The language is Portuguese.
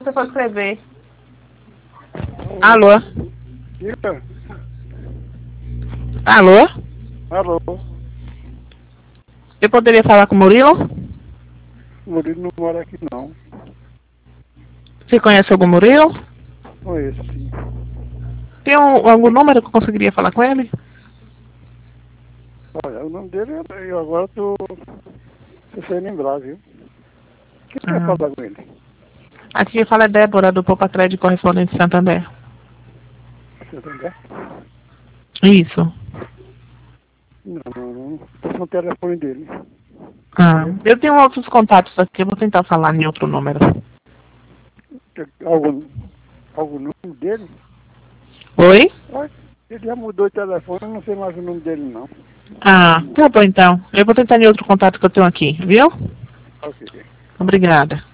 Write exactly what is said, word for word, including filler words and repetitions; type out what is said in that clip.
você for escrever. Alô? Diga. Alô? Alô? Eu poderia falar com o Murilo? O Murilo não mora aqui, não. Você conhece algum Murilo? Conheço, sim. Tem um, algum número que eu conseguiria falar com ele? Olha, o nome dele, eu- eu agora tô... tô sem lembrar, viu? O que você quer Ah. falar com ele? Aqui quem fala é Débora, do Poupa Crédito Correspondente de Santander. Você entendeu? Isso. Não, não, não. Tô com o telefone dele. Ah, eu tenho outros contatos aqui, eu vou tentar falar em outro número. Algum, algum nome dele? Oi? Olha, ele já mudou de telefone, eu não sei mais o nome dele, não. Ah, tá bom então. Eu vou tentar em outro contato que eu tenho aqui, viu? Ok. Obrigada.